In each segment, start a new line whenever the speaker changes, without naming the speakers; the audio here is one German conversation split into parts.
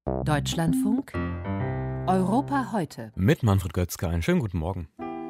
Deutschlandfunk Europa heute.
Mit Manfred Götzke, einen schönen guten Morgen.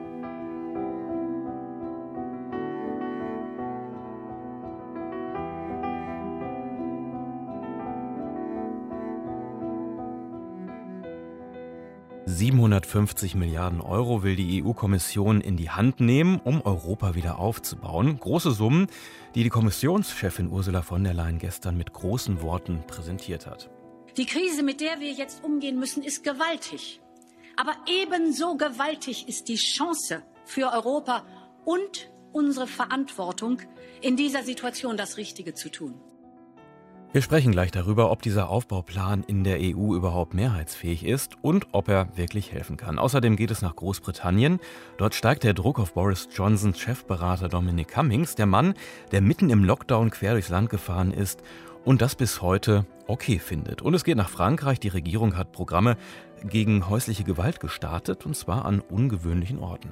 €750 Milliarden will die EU-Kommission in die Hand nehmen, um Europa wieder aufzubauen. Große Summen, die die Kommissionschefin Ursula von der Leyen gestern mit großen Worten präsentiert hat.
Die Krise, mit der wir jetzt umgehen müssen, ist gewaltig. Aber ebenso gewaltig ist die Chance für Europa und unsere Verantwortung, in dieser Situation das Richtige zu tun.
Wir sprechen gleich darüber, ob dieser Aufbauplan in der EU überhaupt mehrheitsfähig ist und ob er wirklich helfen kann. Außerdem geht es nach Großbritannien. Dort steigt der Druck auf Boris Johnsons Chefberater Dominic Cummings, der Mann, der mitten im Lockdown quer durchs Land gefahren ist und das bis heute okay findet. Und es geht nach Frankreich. Die Regierung hat Programme gegen häusliche Gewalt gestartet, und zwar an ungewöhnlichen Orten.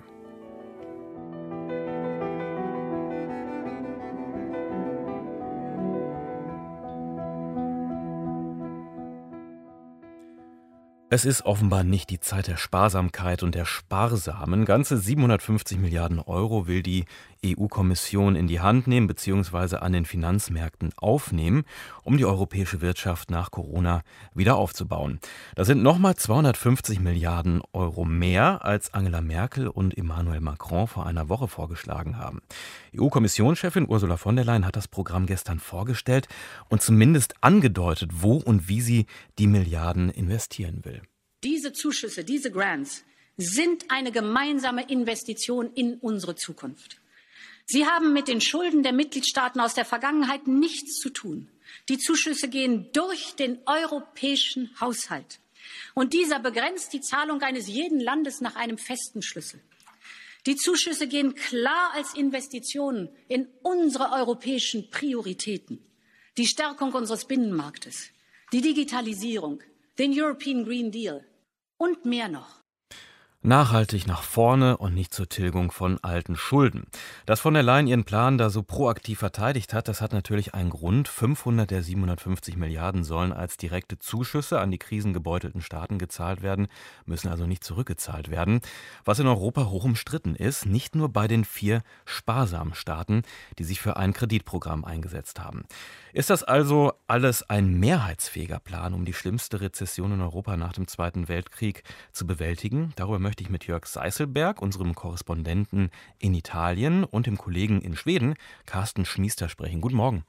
Es ist offenbar nicht die Zeit der Sparsamkeit und der Sparsamen. Ganze 750 Milliarden € will die EU-Kommission in die Hand nehmen bzw. an den Finanzmärkten aufnehmen, um die europäische Wirtschaft nach Corona wieder aufzubauen. Das sind nochmal 250 Milliarden € mehr, als Angela Merkel und Emmanuel Macron vor einer Woche vorgeschlagen haben. EU-Kommissionschefin Ursula von der Leyen hat das Programm gestern vorgestellt und zumindest angedeutet, wo und wie sie die Milliarden investieren will.
Diese Zuschüsse, diese Grants sind eine gemeinsame Investition in unsere Zukunft. Sie haben mit den Schulden der Mitgliedstaaten aus der Vergangenheit nichts zu tun. Die Zuschüsse gehen durch den europäischen Haushalt. Und dieser begrenzt die Zahlung eines jeden Landes nach einem festen Schlüssel. Die Zuschüsse gehen klar als Investitionen in unsere europäischen Prioritäten. Die Stärkung unseres Binnenmarktes, die Digitalisierung, den European Green Deal und mehr noch.
Nachhaltig nach vorne und nicht zur Tilgung von alten Schulden. Dass von der Leyen ihren Plan da so proaktiv verteidigt hat, das hat natürlich einen Grund. 500 der 750 Milliarden sollen als direkte Zuschüsse an die krisengebeutelten Staaten gezahlt werden, müssen also nicht zurückgezahlt werden. Was in Europa hoch umstritten ist, nicht nur bei den 4 sparsamen Staaten, die sich für ein Kreditprogramm eingesetzt haben. Ist das also alles ein mehrheitsfähiger Plan, um die schlimmste Rezession in Europa nach dem Zweiten Weltkrieg zu bewältigen? Darüber möchte ich mit Jörg Seißelberg, unserem Korrespondenten in Italien, und dem Kollegen in Schweden, Carsten Schmiester, sprechen. Guten Morgen.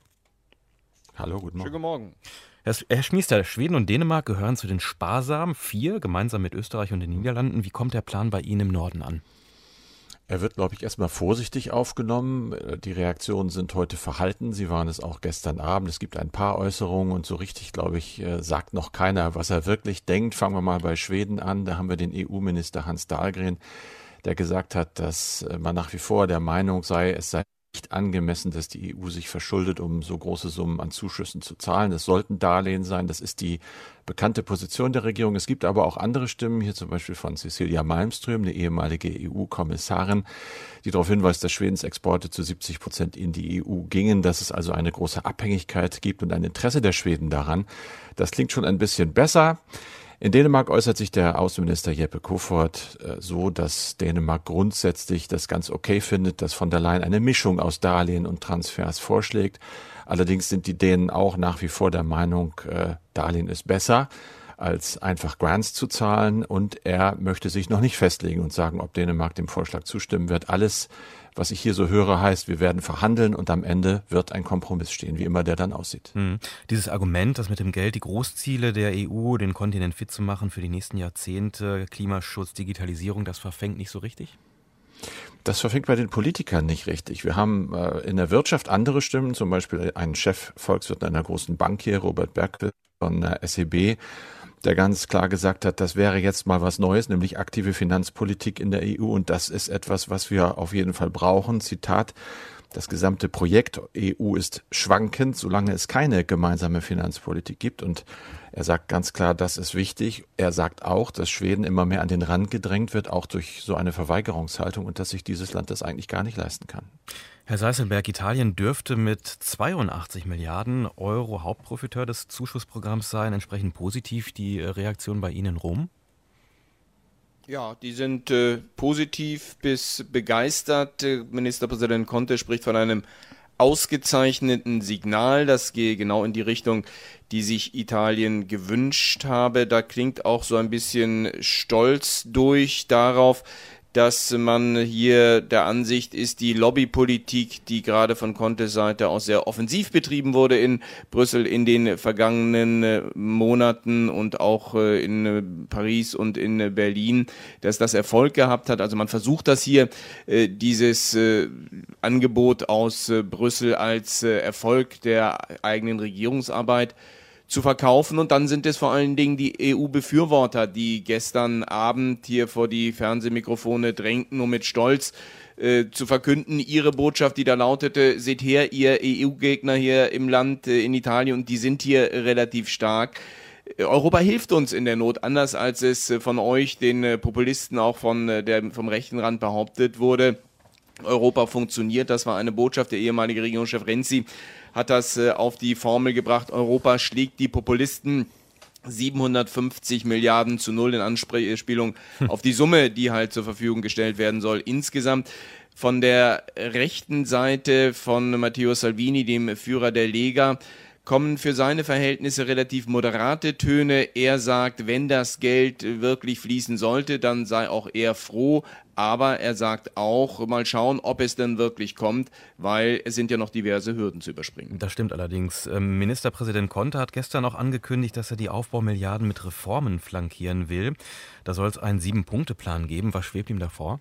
Hallo, guten Morgen.
Schönen Morgen.
Herr Schmiester, Schweden und Dänemark gehören zu den sparsamen 4, gemeinsam mit Österreich und den Niederlanden. Wie kommt der Plan bei Ihnen im Norden an?
Er wird, glaube ich, erstmal vorsichtig aufgenommen. Die Reaktionen sind heute verhalten. Sie waren es auch gestern Abend. Es gibt ein paar Äußerungen und so richtig, glaube ich, sagt noch keiner, was er wirklich denkt. Fangen wir mal bei Schweden an. Da haben wir den EU-Minister Hans Dahlgren, der gesagt hat, dass man nach wie vor der Meinung sei, es sei nicht angemessen, dass die EU sich verschuldet, um so große Summen an Zuschüssen zu zahlen. Es sollten Darlehen sein. Das ist die bekannte Position der Regierung. Es gibt aber auch andere Stimmen, hier zum Beispiel von Cecilia Malmström, eine ehemalige EU-Kommissarin, die darauf hinweist, dass Schwedens Exporte zu 70% in die EU gingen, dass es also eine große Abhängigkeit gibt und ein Interesse der Schweden daran. Das klingt schon ein bisschen besser. In Dänemark äußert sich der Außenminister Jeppe Kofod so, dass Dänemark grundsätzlich das ganz okay findet, dass von der Leyen eine Mischung aus Darlehen und Transfers vorschlägt. Allerdings sind die Dänen auch nach wie vor der Meinung, Darlehen ist besser, als einfach Grants zu zahlen. Und er möchte sich noch nicht festlegen und sagen, ob Dänemark dem Vorschlag zustimmen wird. Alles, was ich hier so höre, heißt, wir werden verhandeln und am Ende wird ein Kompromiss stehen, wie immer der dann aussieht.
Dieses Argument, dass mit dem Geld die Großziele der EU, den Kontinent fit zu machen für die nächsten Jahrzehnte, Klimaschutz, Digitalisierung, das verfängt nicht so richtig?
Das verfängt bei den Politikern nicht richtig. Wir haben in der Wirtschaft andere Stimmen, zum Beispiel einen Chefvolkswirt einer großen Bank hier, Robert Berkel von der SEB, der ganz klar gesagt hat, das wäre jetzt mal was Neues, nämlich aktive Finanzpolitik in der EU, und das ist etwas, was wir auf jeden Fall brauchen. Zitat: das gesamte Projekt EU ist schwankend, solange es keine gemeinsame Finanzpolitik gibt. Und er sagt ganz klar, das ist wichtig. Er sagt auch, dass Schweden immer mehr an den Rand gedrängt wird, auch durch so eine Verweigerungshaltung und dass sich dieses Land das eigentlich gar nicht leisten kann.
Herr Seißelberg, Italien dürfte mit 82 Milliarden Euro Hauptprofiteur des Zuschussprogramms sein. Entsprechend positiv die Reaktion bei Ihnen in Rom?
Ja, die sind positiv bis begeistert. Ministerpräsident Conte spricht von einem ausgezeichneten Signal. Das gehe genau in die Richtung, die sich Italien gewünscht habe. Da klingt auch so ein bisschen Stolz durch darauf, dass man hier der Ansicht ist, die Lobbypolitik, die gerade von Contes Seite aus sehr offensiv betrieben wurde in Brüssel in den vergangenen Monaten und auch in Paris und in Berlin, dass das Erfolg gehabt hat. Also man versucht das hier, dieses Angebot aus Brüssel als Erfolg der eigenen Regierungsarbeit zu verkaufen. Und dann sind es vor allen Dingen die EU-Befürworter, die gestern Abend hier vor die Fernsehmikrofone drängten, um mit Stolz zu verkünden, ihre Botschaft, die da lautete: Seht her, ihr EU-Gegner hier im Land, in Italien, und die sind hier relativ stark. Europa hilft uns in der Not, anders als es von euch, den Populisten, auch vom rechten Rand behauptet wurde. Europa funktioniert, das war eine Botschaft. Der ehemalige Regierungschef Renzi hat das auf die Formel gebracht: Europa schlägt die Populisten. 750 Milliarden zu 0 in Anspielung auf die Summe, die halt zur Verfügung gestellt werden soll insgesamt. Von der rechten Seite von Matteo Salvini, dem Führer der Lega, kommen für seine Verhältnisse relativ moderate Töne. Er sagt, wenn das Geld wirklich fließen sollte, dann sei auch er froh. Aber er sagt auch, mal schauen, ob es denn wirklich kommt, weil es sind ja noch diverse Hürden zu überspringen.
Das stimmt allerdings. Ministerpräsident Conte hat gestern auch angekündigt, dass er die Aufbaumilliarden mit Reformen flankieren will. Da soll es einen 7-Punkte-Plan geben. Was schwebt ihm davor?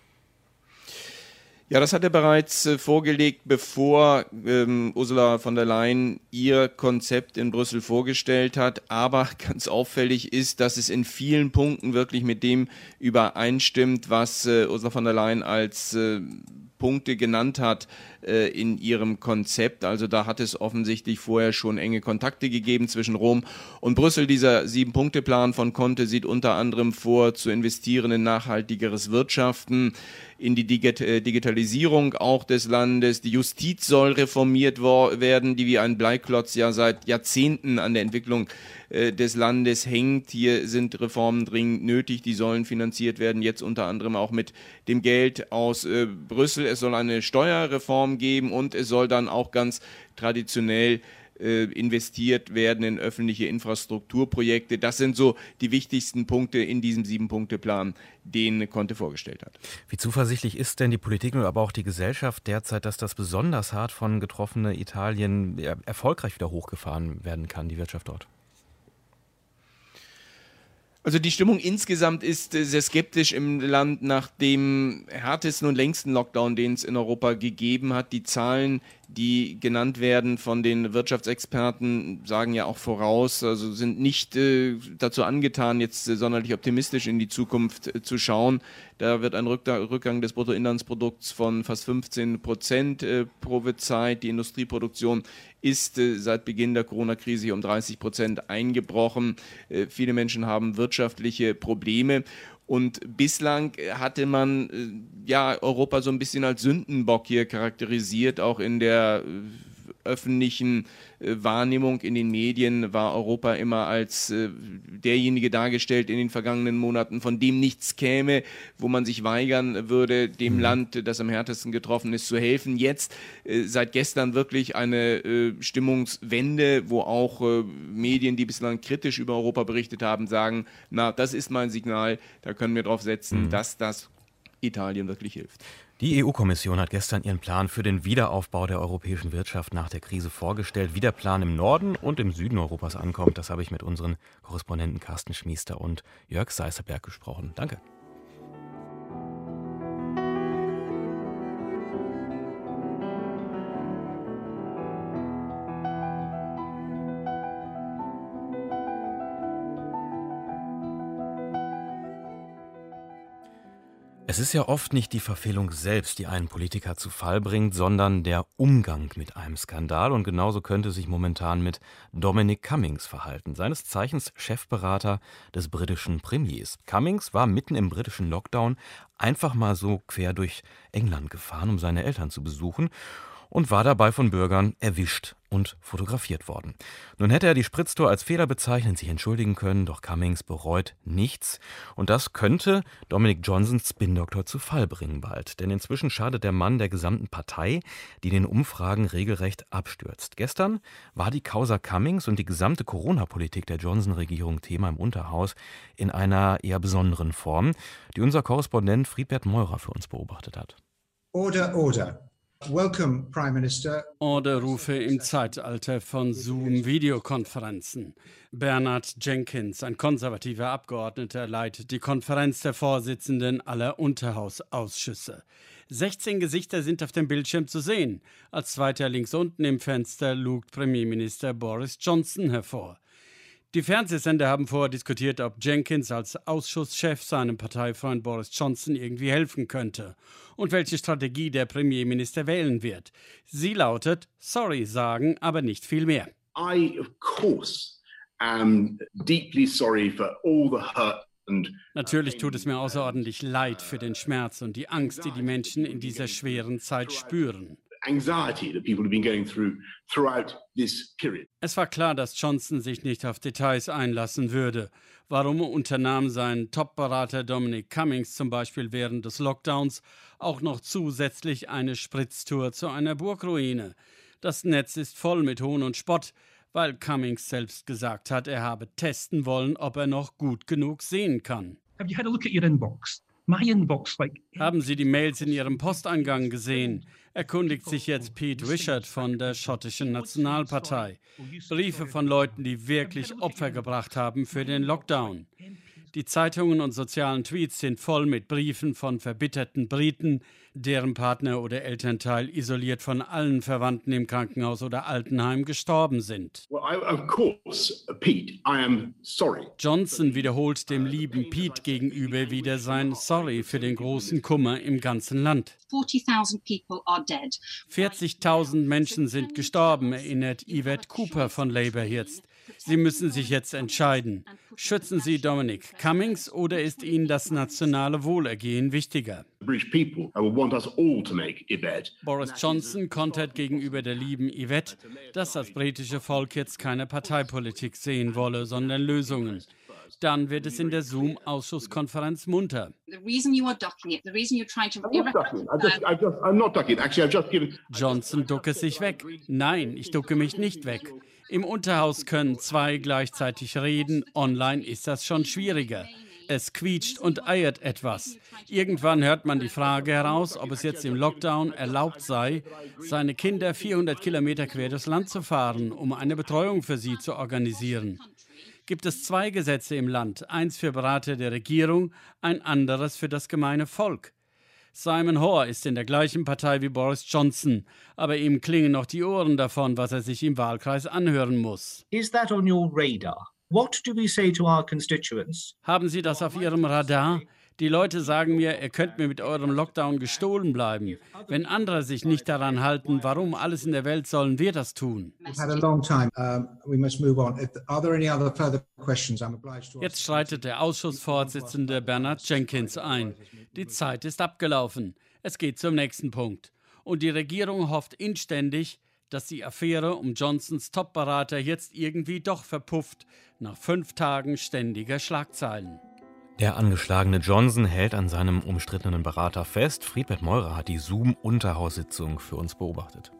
Ja, das hat er bereits vorgelegt, bevor Ursula von der Leyen ihr Konzept in Brüssel vorgestellt hat. Aber ganz auffällig ist, dass es in vielen Punkten wirklich mit dem übereinstimmt, was Ursula von der Leyen als Punkte genannt hat in ihrem Konzept. Also da hat es offensichtlich vorher schon enge Kontakte gegeben zwischen Rom und Brüssel. Dieser 7-Punkte-Plan von Conte sieht unter anderem vor, zu investieren in nachhaltigeres Wirtschaften, in die Digitalisierung auch des Landes. Die Justiz soll reformiert werden, die wie ein Bleiklotz ja seit Jahrzehnten an der Entwicklung des Landes hängt. Hier sind Reformen dringend nötig, die sollen finanziert werden, jetzt unter anderem auch mit dem Geld aus Brüssel. Es soll eine Steuerreform geben und es soll dann auch ganz traditionell investiert werden in öffentliche Infrastrukturprojekte. Das sind so die wichtigsten Punkte in diesem 7-Punkte-Plan, den Conte vorgestellt hat.
Wie zuversichtlich ist denn die Politik und aber auch die Gesellschaft derzeit, dass das besonders hart von getroffene Italien erfolgreich wieder hochgefahren werden kann, die Wirtschaft dort?
Also die Stimmung insgesamt ist sehr skeptisch im Land nach dem härtesten und längsten Lockdown, den es in Europa gegeben hat. Die Zahlen, die genannt werden von den Wirtschaftsexperten, sagen ja auch voraus, also sind nicht dazu angetan, jetzt sonderlich optimistisch in die Zukunft zu schauen. Da wird ein Rückgang des Bruttoinlandsprodukts von fast 15% prophezeit. Die Industrieproduktion ist seit Beginn der Corona-Krise hier um 30% eingebrochen. Viele Menschen haben wirtschaftliche Probleme. Und bislang hatte man Europa so ein bisschen als Sündenbock hier charakterisiert, auch in der öffentlichen Wahrnehmung in den Medien war Europa immer als derjenige dargestellt in den vergangenen Monaten, von dem nichts käme, wo man sich weigern würde, dem Land, das am härtesten getroffen ist, zu helfen. Jetzt seit gestern wirklich eine Stimmungswende, wo auch Medien, die bislang kritisch über Europa berichtet haben, sagen, na, das ist mein Signal, da können wir drauf setzen, dass das Italien wirklich hilft.
Die EU-Kommission hat gestern ihren Plan für den Wiederaufbau der europäischen Wirtschaft nach der Krise vorgestellt. Wie der Plan im Norden und im Süden Europas ankommt, das habe ich mit unseren Korrespondenten Carsten Schmiester und Jörg Seißelberg gesprochen. Danke. Es ist ja oft nicht die Verfehlung selbst, die einen Politiker zu Fall bringt, sondern der Umgang mit einem Skandal. Und genauso könnte sich momentan mit Dominic Cummings verhalten, seines Zeichens Chefberater des britischen Premiers. Cummings war mitten im britischen Lockdown einfach mal so quer durch England gefahren, um seine Eltern zu besuchen, und war dabei von Bürgern erwischt und fotografiert worden. Nun hätte er die Spritztour als Fehler bezeichnet, sich entschuldigen können, doch Cummings bereut nichts. Und das könnte Dominic Johnsons Spin-Doktor zu Fall bringen bald. Denn inzwischen schadet der Mann der gesamten Partei, die in den Umfragen regelrecht abstürzt. Gestern war die Causa Cummings und die gesamte Corona-Politik der Johnson-Regierung Thema im Unterhaus in einer eher besonderen Form, die unser Korrespondent Friedbert Meurer für uns beobachtet hat.
Order, order. Welcome, Prime Minister.
Orderrufe im Zeitalter von Zoom-Videokonferenzen. Bernard Jenkins, ein konservativer Abgeordneter, leitet die Konferenz der Vorsitzenden aller Unterhausausschüsse. 16 Gesichter sind auf dem Bildschirm zu sehen. Als zweiter links unten im Fenster lugt Premierminister Boris Johnson hervor. Die Fernsehsender haben vorher diskutiert, ob Jenkins als Ausschusschef seinem Parteifreund Boris Johnson irgendwie helfen könnte und welche Strategie der Premierminister wählen wird. Sie lautet, sorry sagen, aber nicht viel mehr.
I, of course, am deeply sorry for all the hurt.
Natürlich tut es mir außerordentlich leid für den Schmerz und die Angst, die die Menschen in dieser schweren Zeit spüren.
Anxiety that people have been going throughout this period.
Es war klar, dass Johnson sich nicht auf Details einlassen würde. Warum unternahm sein Top-Berater Dominic Cummings zum Beispiel während des Lockdowns auch noch zusätzlich eine Spritztour zu einer Burgruine? Das Netz ist voll mit Hohn und Spott, weil Cummings selbst gesagt hat, er habe testen wollen, ob er noch gut genug sehen kann.
Have you had a look at your inbox? My inbox,
Haben Sie die Mails in Ihrem Posteingang gesehen? Erkundigt sich jetzt Pete Wishart von der schottischen Nationalpartei. Briefe von Leuten, die wirklich Opfer gebracht haben für den Lockdown. Die Zeitungen und sozialen Tweets sind voll mit Briefen von verbitterten Briten, deren Partner oder Elternteil isoliert von allen Verwandten im Krankenhaus oder Altenheim gestorben sind.
Well, of course, Pete, I am sorry.
Johnson wiederholt dem lieben Pete gegenüber wieder sein Sorry für den großen Kummer im ganzen Land.
40,000 people are dead.
40.000 Menschen sind gestorben, erinnert Yvette Cooper von Labour jetzt. Sie müssen sich jetzt entscheiden. Schützen Sie Dominic Cummings oder ist Ihnen das nationale Wohlergehen wichtiger?
The British people will want us all to make Yvette.
Boris Johnson kontert gegenüber der lieben Yvette, dass das britische Volk jetzt keine Parteipolitik sehen wolle, sondern Lösungen. Dann wird es in der Zoom-Ausschusskonferenz munter. Johnson ducke sich weg. Nein, ich ducke mich nicht weg. Im Unterhaus können zwei gleichzeitig reden, online ist das schon schwieriger. Es quietscht und eiert etwas. Irgendwann hört man die Frage heraus, ob es jetzt im Lockdown erlaubt sei, seine Kinder 400 Kilometer quer durchs Land zu fahren, um eine Betreuung für sie zu organisieren. Gibt es zwei Gesetze im Land, eins für Berater der Regierung, ein anderes für das gemeine Volk. Simon Hoare ist in der gleichen Partei wie Boris Johnson, aber ihm klingen noch die Ohren davon, was er sich im Wahlkreis anhören muss.
Is that on your radar? What do we say to our constituents?
Haben Sie das auf Ihrem Radar? Die Leute sagen mir, ihr könnt mir mit eurem Lockdown gestohlen bleiben. Wenn andere sich nicht daran halten, warum alles in der Welt sollen wir das tun? Jetzt schreitet der Ausschussvorsitzende Bernard Jenkins ein. Die Zeit ist abgelaufen. Es geht zum nächsten Punkt. Und die Regierung hofft inständig, dass die Affäre um Johnsons Top-Berater jetzt irgendwie doch verpufft, nach 5 Tagen ständiger Schlagzeilen.
Der angeschlagene Johnson hält an seinem umstrittenen Berater fest. Friedbert Meurer hat die Zoom-Unterhaussitzung für uns beobachtet.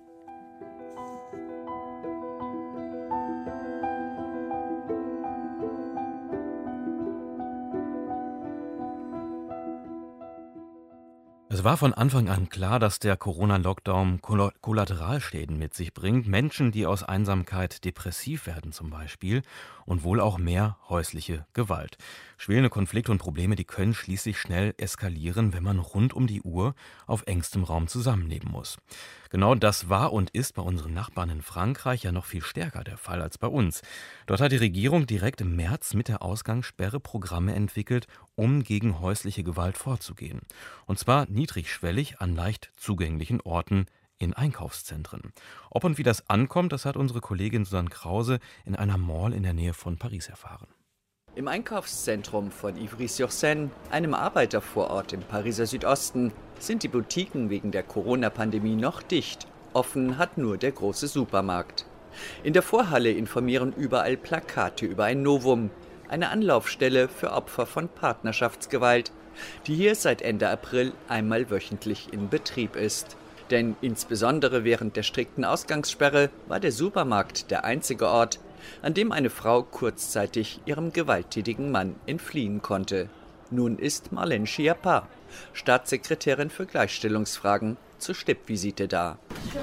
Es war von Anfang an klar, dass der Corona-Lockdown Kollateralschäden mit sich bringt. Menschen, die aus Einsamkeit depressiv werden zum Beispiel und wohl auch mehr häusliche Gewalt. Schwelende Konflikte und Probleme, die können schließlich schnell eskalieren, wenn man rund um die Uhr auf engstem Raum zusammenleben muss. Genau das war und ist bei unseren Nachbarn in Frankreich ja noch viel stärker der Fall als bei uns. Dort hat die Regierung direkt im März mit der Ausgangssperre Programme entwickelt, um gegen häusliche Gewalt vorzugehen. Und zwar niedrigschwellig an leicht zugänglichen Orten in Einkaufszentren. Ob und wie das ankommt, das hat unsere Kollegin Susanne Krause in einer Mall in der Nähe von Paris erfahren.
Im Einkaufszentrum von Ivry-sur-Seine, einem Arbeitervorort im Pariser Südosten, sind die Boutiquen wegen der Corona-Pandemie noch dicht. Offen hat nur der große Supermarkt. In der Vorhalle informieren überall Plakate über ein Novum, eine Anlaufstelle für Opfer von Partnerschaftsgewalt, die hier seit Ende April einmal wöchentlich in Betrieb ist. Denn insbesondere während der strikten Ausgangssperre war der Supermarkt der einzige Ort, an dem eine Frau kurzzeitig ihrem gewalttätigen Mann entfliehen konnte. Nun ist Marlène Schiappa, Staatssekretärin für Gleichstellungsfragen, zur Stippvisite da.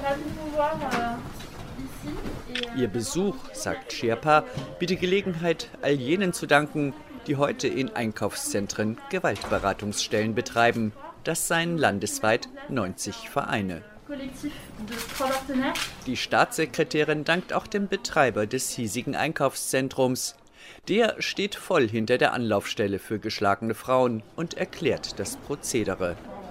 Ihr Besuch, sagt Schiappa, bietet Gelegenheit, all jenen zu danken, die heute in Einkaufszentren Gewaltberatungsstellen betreiben. Das seien landesweit 90 Vereine. Die Staatssekretärin dankt auch dem Betreiber des hiesigen Einkaufszentrums. Der steht voll hinter der Anlaufstelle für geschlagene Frauen und erklärt das Prozedere.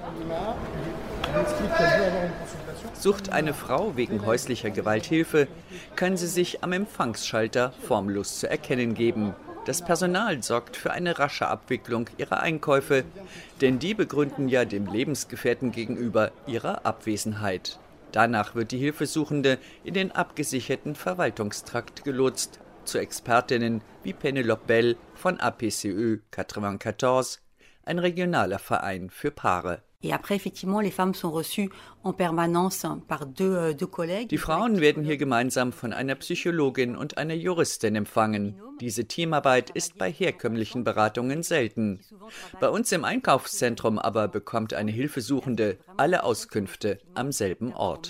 Sucht eine Frau wegen häuslicher Gewalt Hilfe, kann sie sich am Empfangsschalter formlos zu erkennen geben. Das Personal sorgt für eine rasche Abwicklung ihrer Einkäufe, denn die begründen ja dem Lebensgefährten gegenüber ihre Abwesenheit. Danach wird die Hilfesuchende in den abgesicherten Verwaltungstrakt gelotst, zu Expertinnen wie Penelope Bell von APCE 94, ein regionaler Verein für Paare. Die Frauen werden hier gemeinsam von einer Psychologin und einer Juristin empfangen. Diese Teamarbeit ist bei herkömmlichen Beratungen selten. Bei uns im Einkaufszentrum aber bekommt eine Hilfesuchende alle Auskünfte am selben Ort.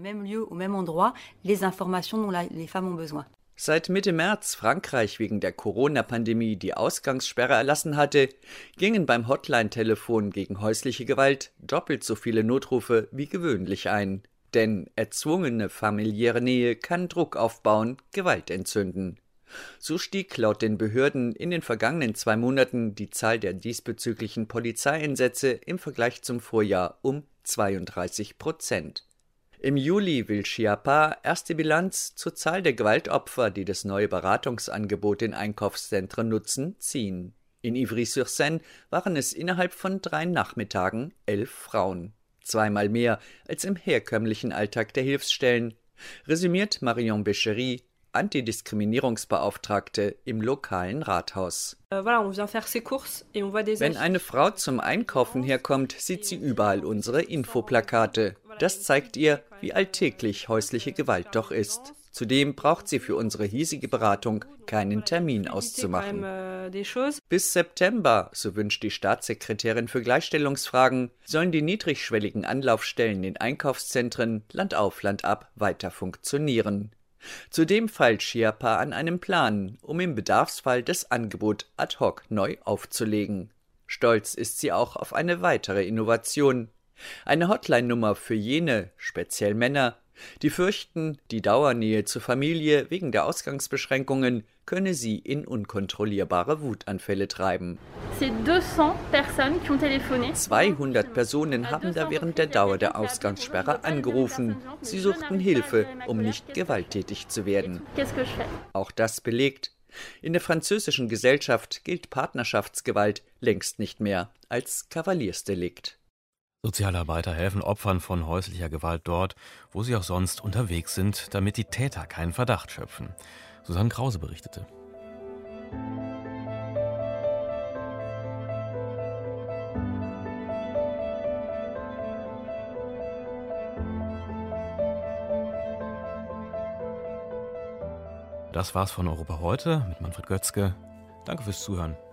Seit Mitte März Frankreich wegen der Corona-Pandemie die Ausgangssperre erlassen hatte, gingen beim Hotline-Telefon gegen häusliche Gewalt doppelt so viele Notrufe wie gewöhnlich ein. Denn erzwungene familiäre Nähe kann Druck aufbauen, Gewalt entzünden. So stieg laut den Behörden in den vergangenen 2 Monaten die Zahl der diesbezüglichen Polizeieinsätze im Vergleich zum Vorjahr um 32%. Im Juli will Schiappa erste Bilanz zur Zahl der Gewaltopfer, die das neue Beratungsangebot in Einkaufszentren nutzen, ziehen. In Ivry-sur-Seine waren es innerhalb von 3 Nachmittagen 11 Frauen. 2-mal mehr als im herkömmlichen Alltag der Hilfsstellen, resümiert Marion Bechery, Antidiskriminierungsbeauftragte im lokalen Rathaus. Wenn eine Frau zum Einkaufen herkommt, sieht sie überall unsere Infoplakate. Das zeigt ihr, wie alltäglich häusliche Gewalt doch ist. Zudem braucht sie für unsere hiesige Beratung keinen Termin auszumachen. Bis September, so wünscht die Staatssekretärin für Gleichstellungsfragen, sollen die niedrigschwelligen Anlaufstellen in Einkaufszentren Land auf Land ab weiter funktionieren. Zudem feilt Schiappa an einem Plan, um im Bedarfsfall das Angebot ad hoc neu aufzulegen. Stolz ist sie auch auf eine weitere Innovation. Eine Hotline-Nummer für jene, speziell Männer, die fürchten, die Dauernähe zur Familie wegen der Ausgangsbeschränkungen könne sie in unkontrollierbare Wutanfälle treiben. 200 Personen haben da während der Dauer der Ausgangssperre angerufen. Sie suchten Hilfe, um nicht gewalttätig zu werden. Auch das belegt, in der französischen Gesellschaft gilt Partnerschaftsgewalt längst nicht mehr als Kavaliersdelikt.
Sozialarbeiter helfen Opfern von häuslicher Gewalt dort, wo sie auch sonst unterwegs sind, damit die Täter keinen Verdacht schöpfen. Susanne Krause berichtete. Das war's von Europa heute mit Manfred Götzke. Danke fürs Zuhören.